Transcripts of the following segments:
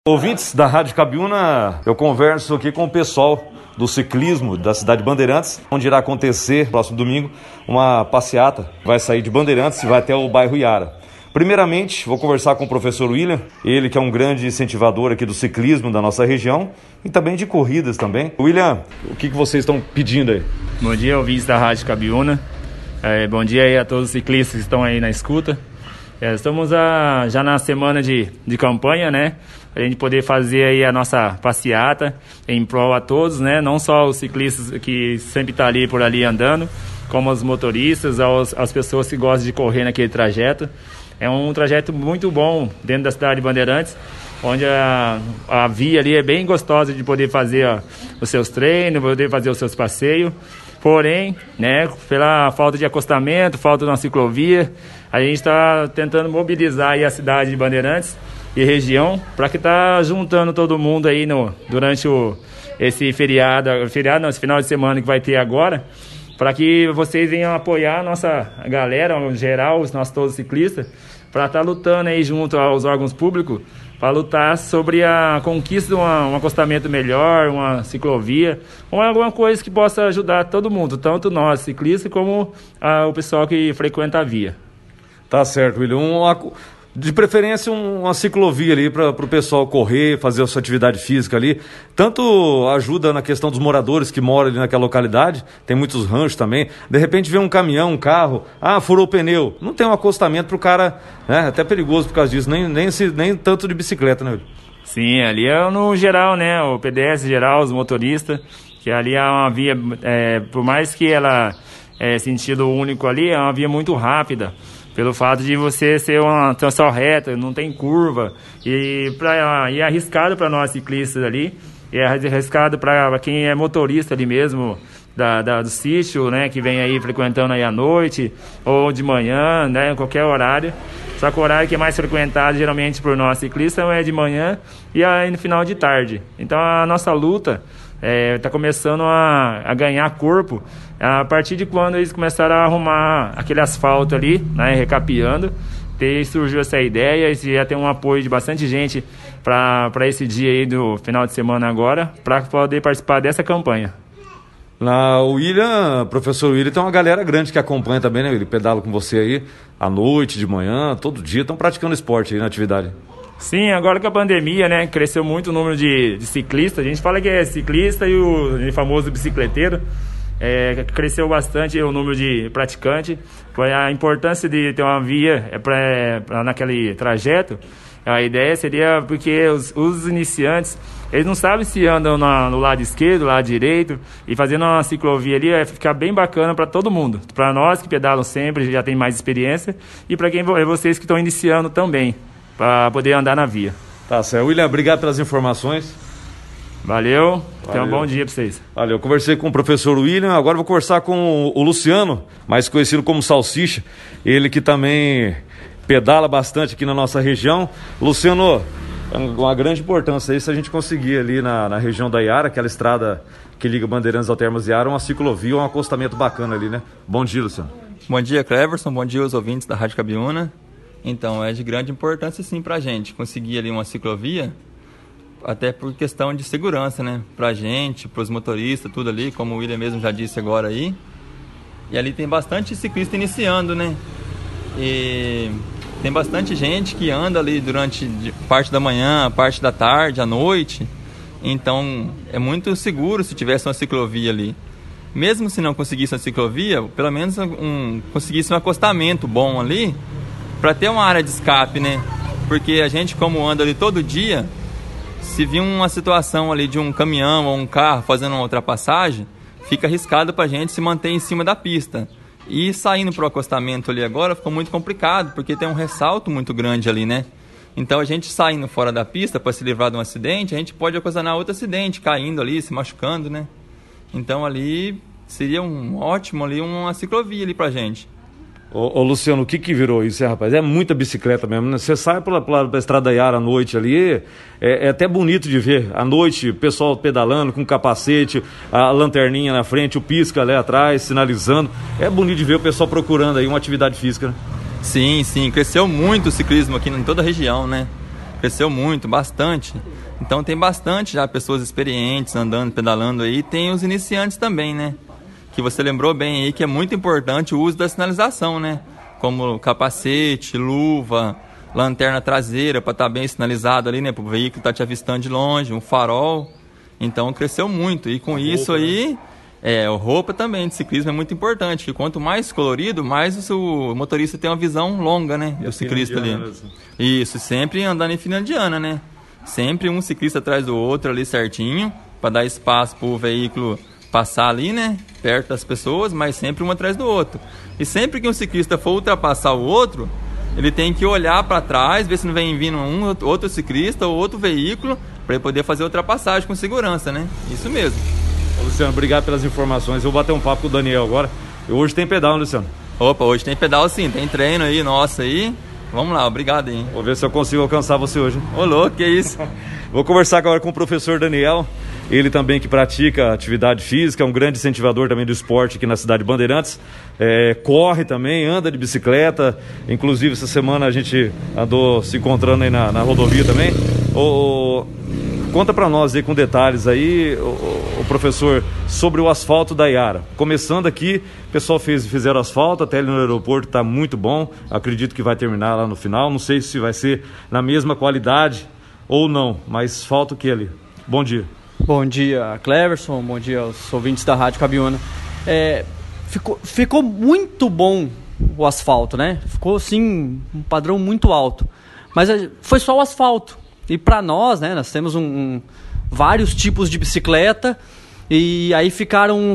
Ouvintes da Rádio Cabiúna, eu converso aqui com o pessoal do ciclismo da cidade de Bandeirantes, onde irá acontecer, próximo domingo, uma passeata. Vai sair de Bandeirantes e vai até o bairro Iara. Primeiramente, vou conversar com o professor William, ele que é um grande incentivador aqui do ciclismo da nossa região e também de corridas também. William, o que vocês estão pedindo aí? Bom dia, ouvintes da Rádio Cabiúna. Bom dia aí a todos os ciclistas que estão aí na escuta. Estamos já na semana de campanha, né? A gente poder fazer aí a nossa passeata em prol a todos, né? Não só os ciclistas que sempre estão ali por ali andando, como os motoristas, as pessoas que gostam de correr naquele trajeto. É um trajeto muito bom dentro da cidade de Bandeirantes, onde a via ali é bem gostosa de poder fazer os seus treinos, poder fazer os seus passeios. Porém, né, pela falta de acostamento, falta de uma ciclovia, a gente está tentando mobilizar aí a cidade de Bandeirantes e região para que tá juntando todo mundo aí durante esse esse final de semana que vai ter agora, para que vocês venham apoiar a nossa galera, em geral, todos os ciclistas, para estar lutando aí junto aos órgãos públicos, para lutar sobre a conquista de um acostamento melhor, uma ciclovia, ou alguma coisa que possa ajudar todo mundo, tanto nós ciclistas como o pessoal que frequenta a via. Tá certo, William. De preferência uma ciclovia ali para o pessoal correr, fazer a sua atividade física ali. Tanto ajuda na questão dos moradores que moram ali naquela localidade, tem muitos ranchos também. De repente vê um caminhão, um carro, furou o pneu. Não tem um acostamento para o cara, né? Até perigoso por causa disso, nem tanto de bicicleta, né? Sim, ali é no geral, né? O pedestre geral, os motoristas, que ali é uma via, por mais que ela é sentido único ali, é uma via muito rápida. Pelo fato de você ser uma transição reta, não tem curva, e é arriscado para nós ciclistas ali, e é arriscado para quem é motorista ali mesmo, do sítio, né, que vem aí frequentando aí à noite, ou de manhã, né, em qualquer horário. Só que o horário que é mais frequentado geralmente por nós ciclistas é de manhã e aí no final de tarde. Então a nossa luta está começando a ganhar corpo a partir de quando eles começaram a arrumar aquele asfalto ali, né, recapeando. Surgiu essa ideia e já tem um apoio de bastante gente para esse dia aí do final de semana agora, para poder participar dessa campanha. O William, professor William, tem uma galera grande que acompanha também, né? Ele pedala com você aí à noite, de manhã, todo dia, estão praticando esporte aí na atividade. Sim, agora que a pandemia, né, cresceu muito o número de ciclistas, a gente fala que é ciclista e o famoso bicicleteiro, cresceu bastante o número de praticantes. Foi a importância de ter uma via naquele trajeto. A ideia seria porque os iniciantes, eles não sabem se andam no lado esquerdo, lado direito, e fazendo uma ciclovia ali vai ficar bem bacana para todo mundo. Para nós que pedalam sempre, já tem mais experiência, e para vocês que estão iniciando também, para poder andar na via. Tá certo. William, obrigado pelas informações. Valeu. Tenha um bom dia para vocês. Valeu. Eu conversei com o professor William, agora vou conversar com o Luciano, mais conhecido como Salsicha, ele que também pedala bastante aqui na nossa região. Luciano, uma grande importância aí se a gente conseguir ali na região da Iara, aquela estrada que liga Bandeirantes ao Termas Iara, uma ciclovia, um acostamento bacana ali, né? Bom dia, Luciano. Bom dia, Cleverson. Bom dia aos ouvintes da Rádio Cabiúna. Então, é de grande importância sim pra gente conseguir ali uma ciclovia, até por questão de segurança, né? Pra gente, pros motoristas, tudo ali, como o William mesmo já disse agora aí. E ali tem bastante ciclista iniciando, né? E tem bastante gente que anda ali durante parte da manhã, parte da tarde, à noite. Então, é muito seguro se tivesse uma ciclovia ali. Mesmo se não conseguisse uma ciclovia, pelo menos conseguisse um acostamento bom ali, para ter uma área de escape, né? Porque a gente, como anda ali todo dia, se vir uma situação ali de um caminhão ou um carro fazendo uma ultrapassagem, fica arriscado para a gente se manter em cima da pista. E saindo para o acostamento ali agora ficou muito complicado, porque tem um ressalto muito grande ali, né? Então a gente saindo fora da pista para se livrar de um acidente, a gente pode ocasionar outro acidente, caindo ali, se machucando, né? Então ali seria ótimo ali uma ciclovia ali pra gente. Ô Luciano, o que virou isso, rapaz? É muita bicicleta mesmo, né? Você sai pela Estrada Iara à noite ali, é até bonito de ver. À noite, o pessoal pedalando com capacete, a lanterninha na frente, o pisca ali atrás, sinalizando. É bonito de ver o pessoal procurando aí uma atividade física, né? Sim, cresceu muito o ciclismo aqui em toda a região, né? cresceu muito, bastante. Então tem bastante já pessoas experientes andando, pedalando aí. Tem os iniciantes também, né? Que você lembrou bem aí que é muito importante o uso da sinalização, né? Como capacete, luva, lanterna traseira para estar bem sinalizado ali, né? Para o veículo estar te avistando de longe, um farol. Então cresceu muito. E com isso aí, roupa também de ciclismo é muito importante. Que quanto mais colorido, mais o motorista tem uma visão longa, né? O ciclista ali. Isso, sempre andando em fila indiana, né? Sempre um ciclista atrás do outro ali certinho, para dar espaço para o veículo passar ali, né? Perto das pessoas, mas sempre um atrás do outro. E sempre que um ciclista for ultrapassar o outro, ele tem que olhar para trás, ver se não vem vindo outro ciclista ou outro veículo, para ele poder fazer a ultrapassagem com segurança, né? Isso mesmo. Ô, Luciano, obrigado pelas informações. Eu vou bater um papo com o Daniel agora. E hoje tem pedal, Luciano? Opa, hoje tem pedal sim, tem treino aí, nossa aí. Vamos lá, obrigado aí. Vou ver se eu consigo alcançar você hoje. Ô louco, que isso? Vou conversar agora com o professor Daniel. Ele também que pratica atividade física, é um grande incentivador também do esporte aqui na cidade de Bandeirantes. Corre também, anda de bicicleta. Inclusive, essa semana a gente andou se encontrando aí na rodovia também. Conta para nós aí com detalhes aí, o professor, sobre o asfalto da Iara. Começando aqui, o pessoal fizeram asfalto, até ali no aeroporto está muito bom. Acredito que vai terminar lá no final. Não sei se vai ser na mesma qualidade ou não, mas falta o que ali? Bom dia. Bom dia, Cleverson. Bom dia aos ouvintes da Rádio Cabiúna. Ficou muito bom o asfalto, né? Ficou, assim, um padrão muito alto. Mas foi só o asfalto. E para nós, né? Nós temos vários tipos de bicicleta. E aí ficaram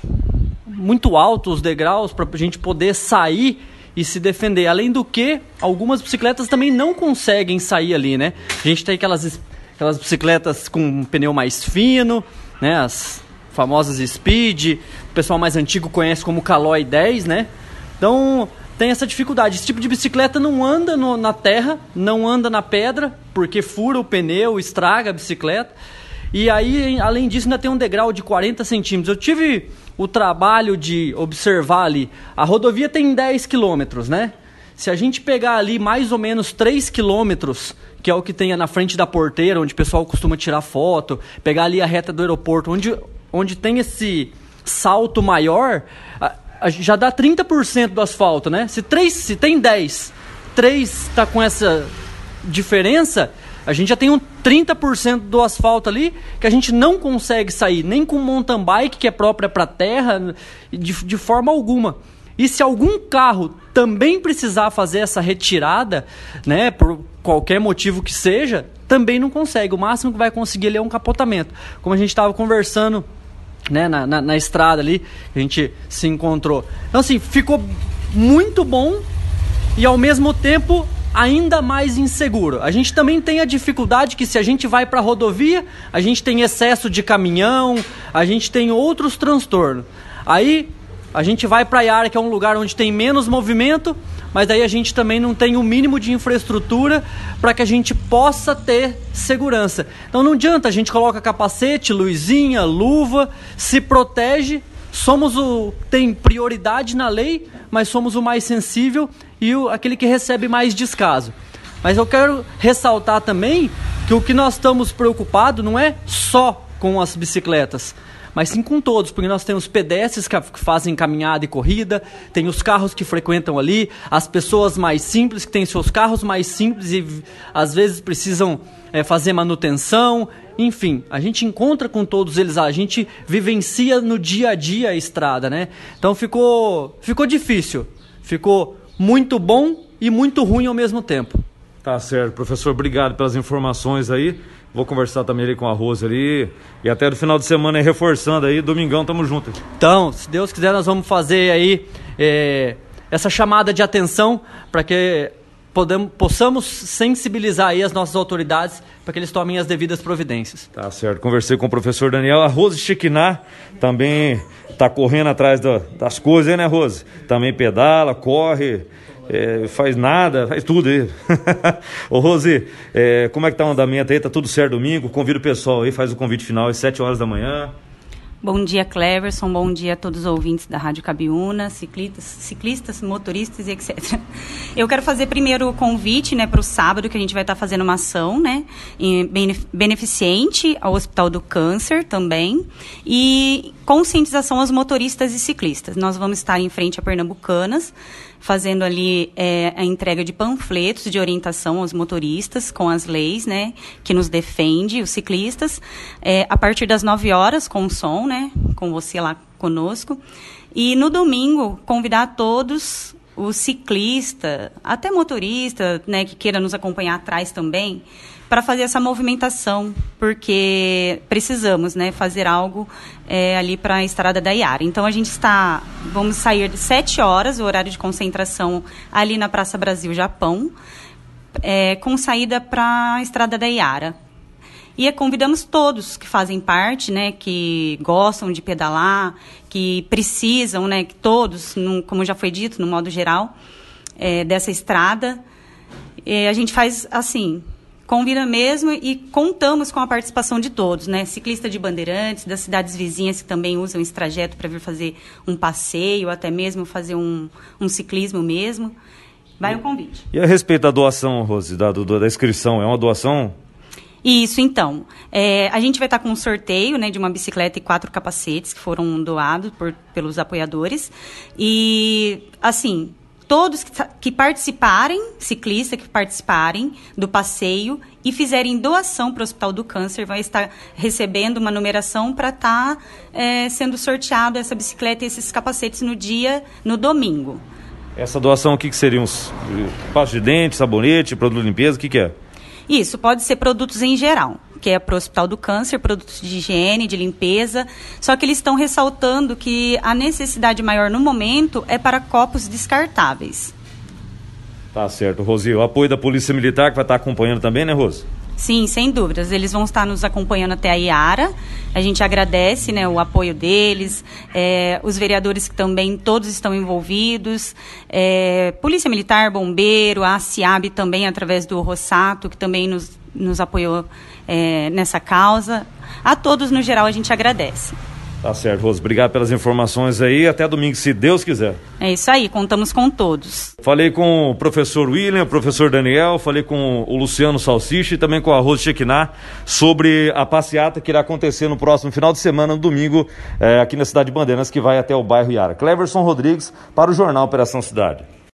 muito altos os degraus para a gente poder sair e se defender. Além do que, algumas bicicletas também não conseguem sair ali, né? A gente tem aquelas bicicletas com um pneu mais fino, né? As famosas Speed, o pessoal mais antigo conhece como Caloi 10, né? Então tem essa dificuldade. Esse tipo de bicicleta não anda na terra, não anda na pedra, porque fura o pneu, estraga a bicicleta. E aí, além disso, ainda tem um degrau de 40 centímetros. Eu tive o trabalho de observar ali. A rodovia tem 10 quilômetros, né? Se a gente pegar ali mais ou menos 3 quilômetros, que é o que tem na frente da porteira, onde o pessoal costuma tirar foto, pegar ali a reta do aeroporto, onde tem esse salto maior, já dá 30% do asfalto, né? Se tem 10, 3 está com essa diferença, a gente já tem 30% do asfalto ali que a gente não consegue sair, nem com mountain bike, que é própria para terra, de forma alguma. E se algum carro também precisar fazer essa retirada, né, por qualquer motivo que seja, também não consegue. O máximo que vai conseguir ali é um capotamento. Como a gente estava conversando, né, na estrada ali, a gente se encontrou. Então, assim, ficou muito bom e, ao mesmo tempo, ainda mais inseguro. A gente também tem a dificuldade que, se a gente vai para a rodovia, a gente tem excesso de caminhão, a gente tem outros transtornos. Aí a gente vai para a Iara, que é um lugar onde tem menos movimento, mas daí a gente também não tem o mínimo de infraestrutura para que a gente possa ter segurança. Então não adianta, a gente coloca capacete, luzinha, luva, se protege, tem prioridade na lei, mas somos o mais sensível e aquele que recebe mais descaso. Mas eu quero ressaltar também que o que nós estamos preocupados não é só com as bicicletas, mas sim com todos, porque nós temos pedestres que fazem caminhada e corrida, tem os carros que frequentam ali, as pessoas mais simples que têm seus carros mais simples e às vezes precisam fazer manutenção. Enfim, a gente encontra com todos eles, a gente vivencia no dia a dia a estrada, né? Então ficou difícil, ficou muito bom e muito ruim ao mesmo tempo. Tá certo, professor, obrigado pelas informações aí. Vou conversar também ali com a Rose ali. E até no final de semana aí, reforçando aí, domingão, tamo junto. Então, se Deus quiser, nós vamos fazer aí essa chamada de atenção para que possamos sensibilizar aí as nossas autoridades para que eles tomem as devidas providências. Tá certo, conversei com o professor Daniel. A Rose Chiquiná também tá correndo atrás das coisas aí, né, Rose? Também pedala, corre, faz tudo aí. Ô Rose, como é que tá o andamento aí? Tá tudo certo domingo? Convido o pessoal aí, faz o convite final às 7 horas da manhã. Bom dia, Cleverson. Bom dia a todos os ouvintes da Rádio Cabiúna, ciclistas, motoristas e etc. Eu quero fazer primeiro o convite, né, para o sábado, que a gente vai estar fazendo uma ação, né, beneficente ao Hospital do Câncer também, e conscientização aos motoristas e ciclistas. Nós vamos estar em frente a Pernambucanas, fazendo ali a entrega de panfletos de orientação aos motoristas com as leis, né, que nos defende, os ciclistas, a partir das 9 horas, com o som, né, com você lá conosco. E no domingo, convidar todos, os ciclistas, até motorista, né, que queira nos acompanhar atrás também, para fazer essa movimentação, porque precisamos, né, fazer algo ali para a Estrada da Iara. Então, vamos sair de 7 horas, o horário de concentração, ali na Praça Brasil Japão, com saída para a Estrada da Iara. E convidamos todos que fazem parte, né, que gostam de pedalar, que precisam, né, que todos, como já foi dito, no modo geral, dessa estrada. A gente faz assim, convida mesmo e contamos com a participação de todos, né? Ciclista de Bandeirantes, das cidades vizinhas que também usam esse trajeto para vir fazer um passeio, até mesmo fazer um ciclismo mesmo. Vai o convite. E a respeito da doação, Rose, da inscrição, é uma doação? Isso, então. A gente vai estar com um sorteio, né, de uma bicicleta e 4 capacetes que foram doados pelos apoiadores. E, assim, todos que participarem, ciclistas que participarem do passeio e fizerem doação para o Hospital do Câncer, vai estar recebendo uma numeração para estar sendo sorteado essa bicicleta e esses capacetes no domingo. Essa doação, o que seriam? Pasta de dente, sabonete, produto de limpeza, o que é? Isso, pode ser produtos em geral, que é para o Hospital do Câncer, produtos de higiene, de limpeza, só que eles estão ressaltando que a necessidade maior no momento é para copos descartáveis. Tá certo, Rosi. O apoio da Polícia Militar que vai estar acompanhando também, né, Rose? Sim, sem dúvidas. Eles vão estar nos acompanhando até a Iara. A gente agradece, né, o apoio deles, os vereadores que também todos estão envolvidos, Polícia Militar, Bombeiro, a CIAB também, através do Rossato, que também nos apoiou nessa causa. A todos, no geral, a gente agradece. Tá certo, Rose. Obrigado pelas informações aí. Até domingo, se Deus quiser. É isso aí, contamos com todos. Falei com o professor William, o professor Daniel, falei com o Luciano Salsicha e também com a Rose Chequiná sobre a passeata que irá acontecer no próximo final de semana, no domingo, aqui na cidade de Bandeirantes, que vai até o bairro Iara. Cleverson Rodrigues para o Jornal Operação Cidade.